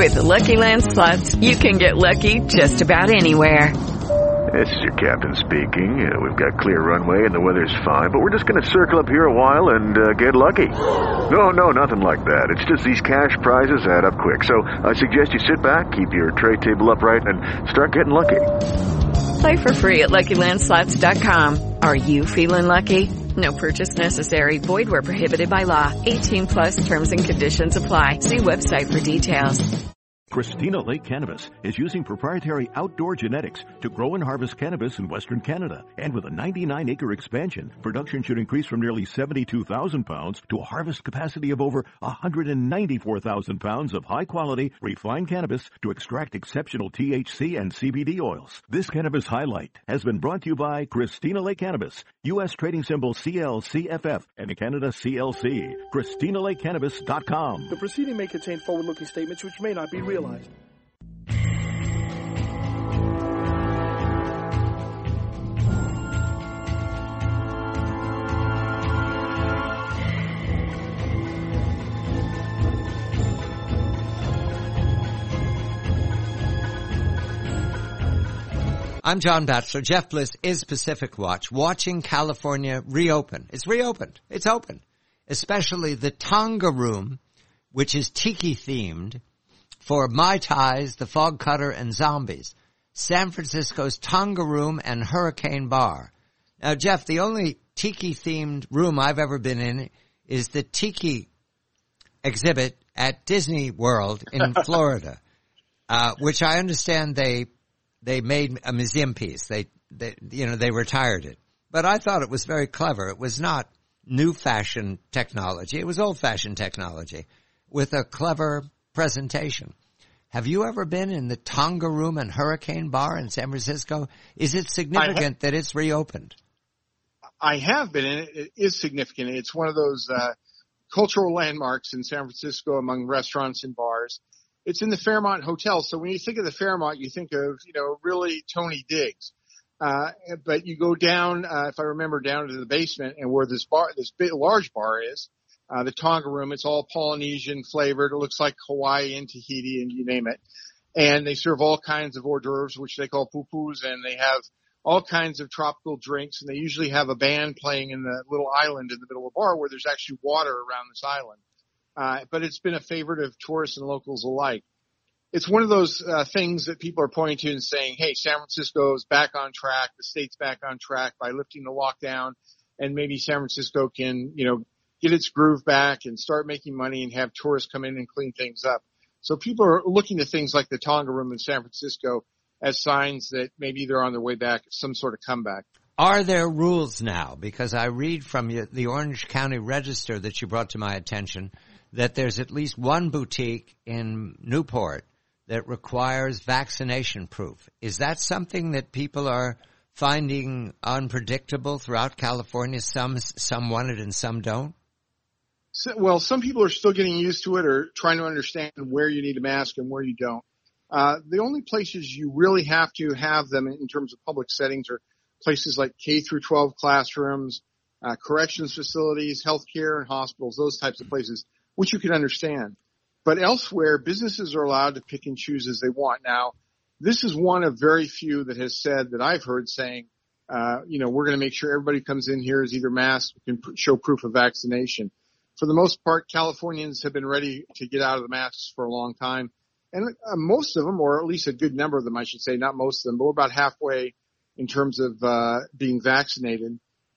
With the Lucky Land Slots, you can get lucky just about anywhere. This is your captain speaking. We've got clear runway and the weather's fine, but we're just going to circle up here a while and get lucky. No, nothing like that. It's just these cash prizes add up quick. So I suggest you sit back, keep your tray table upright, and start getting lucky. Play for free at LuckyLandSlots.com. Are you feeling lucky? No purchase necessary. Void where prohibited by law. 18 plus terms and conditions apply. See website for details. Christina Lake Cannabis is using proprietary outdoor genetics to grow and harvest cannabis in Western Canada. And with a 99-acre expansion, production should increase from nearly 72,000 pounds to a harvest capacity of over 194,000 pounds of high-quality, refined cannabis to extract exceptional THC and CBD oils. This cannabis highlight has been brought to you by Christina Lake Cannabis, U.S. trading symbol CLCFF, and in Canada CLC. ChristinaLakeCannabis.com. The proceeding may contain forward-looking statements which may not be realized. I'm John Batchelor. Jeff Bliss is Pacific Watch, watching California reopen. It's reopened. It's open. Especially the Tonga Room, which is tiki-themed, for Mai Tais, the Fog Cutter, and Zombies. San Francisco's Tonga Room and Hurricane Bar. Now, Jeff, the only tiki-themed room I've ever been in is the Tiki exhibit at Disney World in Florida, which I understand they made a museum piece. They retired it. But I thought it was very clever. It was not new fashion technology. It was old fashioned technology with a clever presentation. Have you ever been in the Tonga Room and Hurricane Bar in San Francisco? Is it significant that it's reopened? I have been, and it is significant. It's one of those cultural landmarks in San Francisco among restaurants and bars. It's in the Fairmont Hotel. So when you think of the Fairmont, you think of, really Tony Diggs. But you go down, if I remember, down to the basement and where this big, large bar is, the Tonga Room. It's all Polynesian flavored. It looks like Hawaii and Tahiti and you name it. And they serve all kinds of hors d'oeuvres, which they call pupus, and they have all kinds of tropical drinks. And they usually have a band playing in the little island in the middle of the bar where there's actually water around this island. But it's been a favorite of tourists and locals alike. It's one of those things that people are pointing to and saying, hey, San Francisco is back on track. The state's back on track by lifting the lockdown, and maybe San Francisco can, get its groove back and start making money and have tourists come in and clean things up. So people are looking to things like the Tonga Room in San Francisco as signs that maybe they're on their way back, some sort of comeback. Are there rules now? Because I read from the Orange County Register that you brought to my attention that there's at least one boutique in Newport that requires vaccination proof. Is that something that people are finding unpredictable throughout California? Some want it and some don't? Well, some people are still getting used to it or trying to understand where you need a mask and where you don't. The only places you really have to have them in terms of public settings are places like K through 12 classrooms, corrections facilities, healthcare and hospitals, those types of places, which you can understand. But elsewhere, businesses are allowed to pick and choose as they want. Now, this is one of very few that has said that I've heard saying, we're going to make sure everybody comes in here is either masked, can show proof of vaccination. For the most part, Californians have been ready to get out of the masks for a long time. And most of them, or at least a good number of them, I should say, not most of them, but we're about halfway in terms of being vaccinated.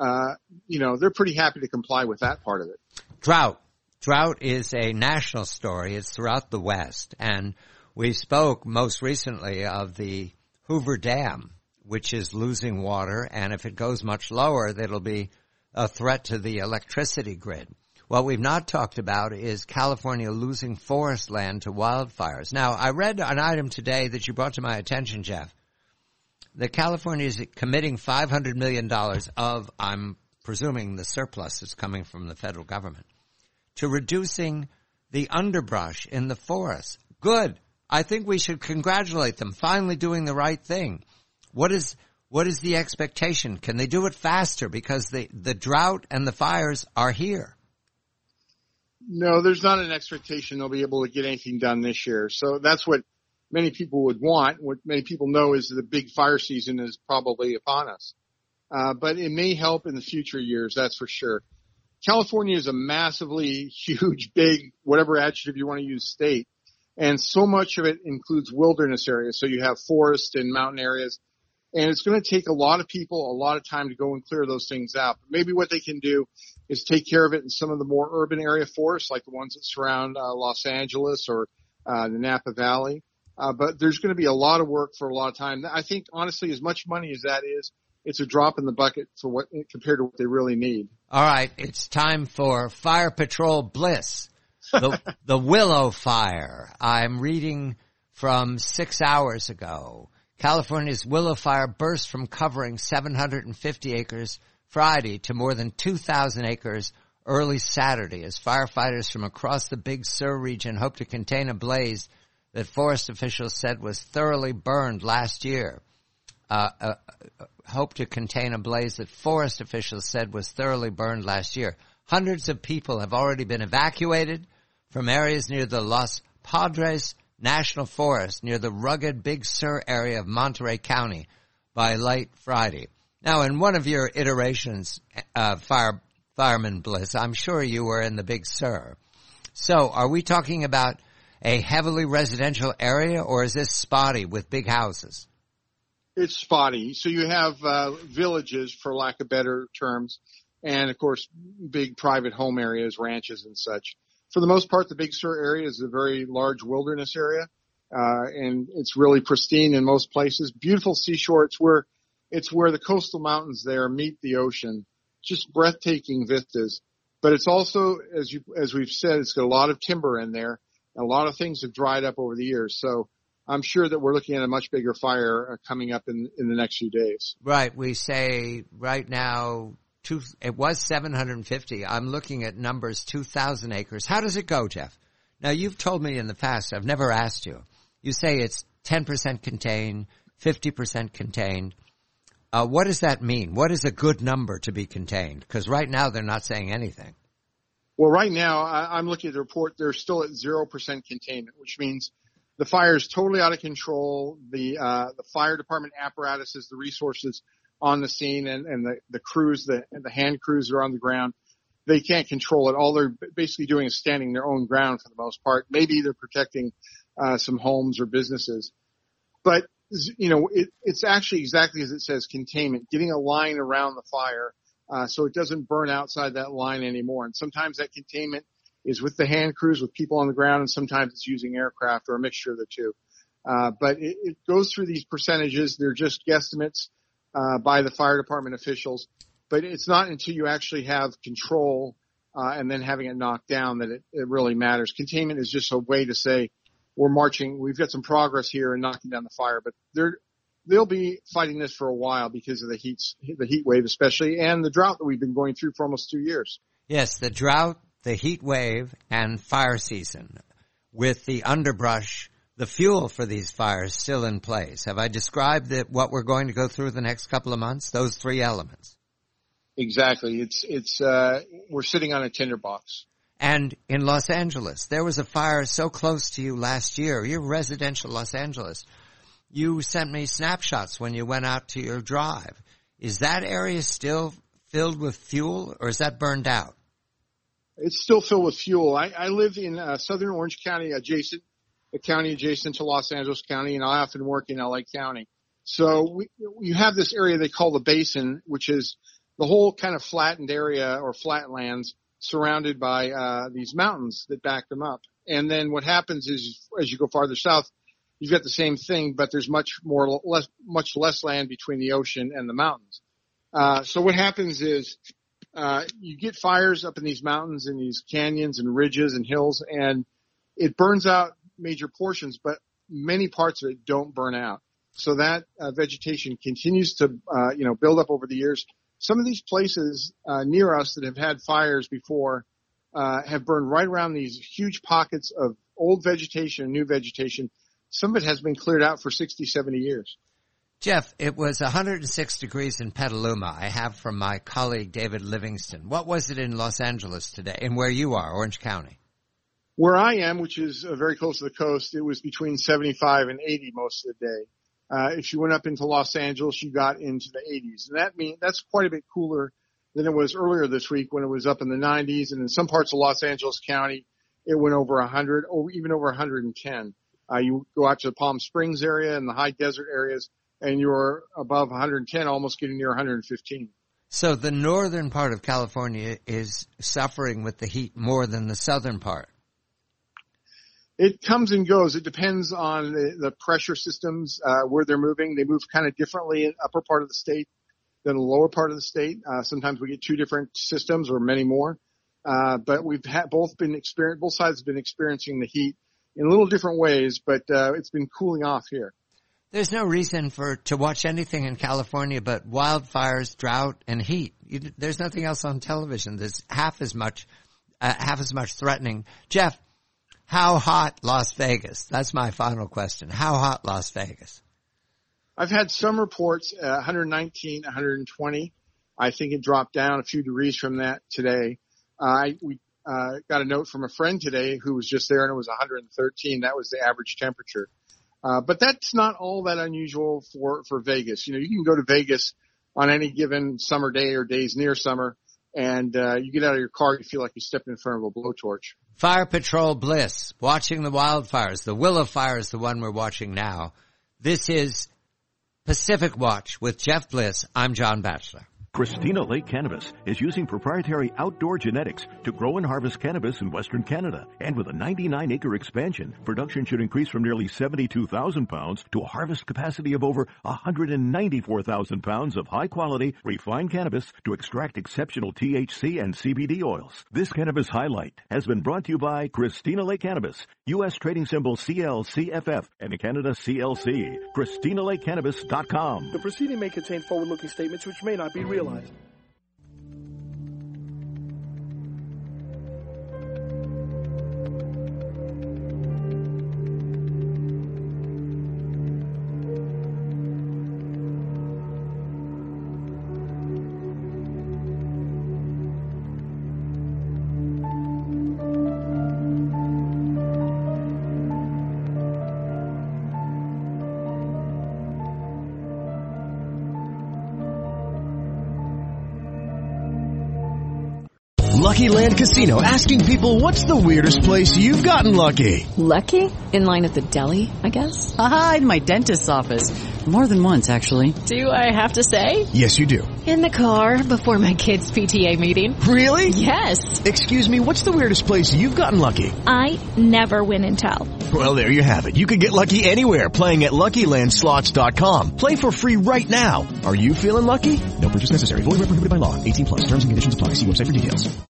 They're pretty happy to comply with that part of it. Drought is a national story. It's throughout the West. And we spoke most recently of the Hoover Dam, which is losing water. And if it goes much lower, that'll be a threat to the electricity grid. What we've not talked about is California losing forest land to wildfires. Now, I read an item today that you brought to my attention, Jeff, that California is committing $500 million of, I'm presuming the surplus is coming from the federal government, to reducing the underbrush in the forest. Good. I think we should congratulate them, finally doing the right thing. What is the expectation? Can they do it faster? Because the drought and the fires are here. No, there's not an expectation they'll be able to get anything done this year. So that's what many people would want. What many people know is the big fire season is probably upon us. But it may help in the future years, that's for sure. California is a massively huge, big, whatever adjective you want to use, state. And so much of it includes wilderness areas. So you have forest and mountain areas. And it's going to take a lot of people a lot of time to go and clear those things out. But maybe what they can do is take care of it in some of the more urban area forests, like the ones that surround Los Angeles or the Napa Valley. But there's going to be a lot of work for a lot of time. I think, honestly, as much money as that is, it's a drop in the bucket for what compared to what they really need. All right, it's time for Fire Patrol Bliss, the Willow Fire. I'm reading from 6 hours ago. California's Willow Fire burst from covering 750 acres Friday to more than 2,000 acres early Saturday as firefighters from across the Big Sur region hope to contain a blaze that forest officials said was thoroughly burned last year. Hundreds of people have already been evacuated from areas near the Los Padres National Forest near the rugged Big Sur area of Monterey County by late Friday. Now, in one of your iterations, Fireman Bliss, I'm sure you were in the Big Sur. So are we talking about a heavily residential area, or is this spotty with big houses? It's spotty. So you have villages, for lack of better terms, and, of course, big private home areas, ranches and such. For the most part, the Big Sur area is a very large wilderness area, and it's really pristine in most places. Beautiful seashore. It's where the coastal mountains there meet the ocean. Just breathtaking vistas. But it's also, as we've said, it's got a lot of timber in there. A lot of things have dried up over the years. So I'm sure that we're looking at a much bigger fire coming up in the next few days. Right. We say right now, it was 750. I'm looking at numbers 2,000 acres. How does it go, Jeff? Now, you've told me in the past, I've never asked you. You say it's 10% contained, 50% contained. What does that mean? What is a good number to be contained? Because right now they're not saying anything. Well, right now, I'm looking at the report. They're still at 0% containment, which means the fire is totally out of control. The fire department apparatuses, the resources on the scene and the crews, the hand crews that are on the ground, they can't control it. All they're basically doing is standing their own ground for the most part. Maybe they're protecting some homes or businesses. But, it's actually exactly as it says, containment, getting a line around the fire so it doesn't burn outside that line anymore. And sometimes that containment is with the hand crews, with people on the ground, and sometimes it's using aircraft or a mixture of the two. But it goes through these percentages. They're just guesstimates by the fire department officials. But it's not until you actually have control and then having it knocked down that it really matters. Containment is just a way to say we're marching. We've got some progress here in knocking down the fire. But they'll be fighting this for a while because of the heat wave especially, and the drought that we've been going through for almost 2 years. Yes, the drought, the heat wave, and fire season with the underbrush, the fuel for these fires still in place. Have I described what we're going to go through the next couple of months? Those three elements. Exactly. We're sitting on a tinderbox. And in Los Angeles, there was a fire so close to you last year. You're residential Los Angeles. You sent me snapshots when you went out to your drive. Is that area still filled with fuel, or is that burned out? It's still filled with fuel. I live in southern Orange County, a county adjacent to Los Angeles County, and I often work in LA County. So you have this area they call the basin, which is the whole kind of flattened area or flatlands surrounded by these mountains that back them up. And then what happens is, as you go farther south, you've got the same thing, but there's much less land between the ocean and the mountains. So what happens is you get fires up in these mountains and these canyons and ridges and hills, and it burns out major portions, but many parts of it don't burn out. So that vegetation continues to build up over the years. Some of these places near us that have had fires before have burned right around these huge pockets of old vegetation and new vegetation. Some of it has been cleared out for 60, 70 years. Jeff, it was 106 degrees in Petaluma. I have from my colleague David Livingston. What was it in Los Angeles today, and where you are, Orange County? Where I am, which is very close to the coast, it was between 75 and 80 most of the day. If you went up into Los Angeles, you got into the 80s. And that's quite a bit cooler than it was earlier this week when it was up in the 90s. And in some parts of Los Angeles County, it went over 100, or even over 110. You go out to the Palm Springs area and the high desert areas, and you're above 110, almost getting near 115. So the northern part of California is suffering with the heat more than the southern part. It comes and goes. It depends on the pressure systems, where they're moving. They move kind of differently in the upper part of the state than the lower part of the state. Sometimes we get two different systems or many more. But we've both sides have been experiencing the heat in a little different ways, but it's been cooling off here. There's no reason to watch anything in California but wildfires, drought, and heat. There's nothing else on television that's half as much threatening. Jeff, how hot Las Vegas? That's my final question. How hot Las Vegas? I've had some reports, 119, 120. I think it dropped down a few degrees from that today. We got a note from a friend today who was just there, and it was 113. That was the average temperature. But that's not all that unusual for Vegas. You know, you can go to Vegas on any given summer day or days near summer, and you get out of your car, you feel like you stepped in front of a blowtorch. Fire Patrol Bliss, watching the wildfires. The Willow Fire is the one we're watching now. This is Pacific Watch with Jeff Bliss. I'm John Batchelor. Christina Lake Cannabis is using proprietary outdoor genetics to grow and harvest cannabis in Western Canada. And with a 99-acre expansion, production should increase from nearly 72,000 pounds to a harvest capacity of over 194,000 pounds of high-quality, refined cannabis to extract exceptional THC and CBD oils. This cannabis highlight has been brought to you by Christina Lake Cannabis, U.S. trading symbol CLCFF, and in Canada CLC. ChristinaLakeCannabis.com. The proceeding may contain forward-looking statements which may not be realized. Lucky Land Casino, asking people, what's the weirdest place you've gotten lucky? Lucky? In line at the deli, I guess? Aha, in my dentist's office. More than once, actually. Do I have to say? Yes, you do. In the car before my kids' PTA meeting. Really? Yes. Excuse me, what's the weirdest place you've gotten lucky? I never win and tell. Well, there you have it. You can get lucky anywhere, playing at LuckyLandSlots.com. Play for free right now. Are you feeling lucky? No purchase necessary. Void where prohibited by law. 18+. Terms and conditions apply. See website for details.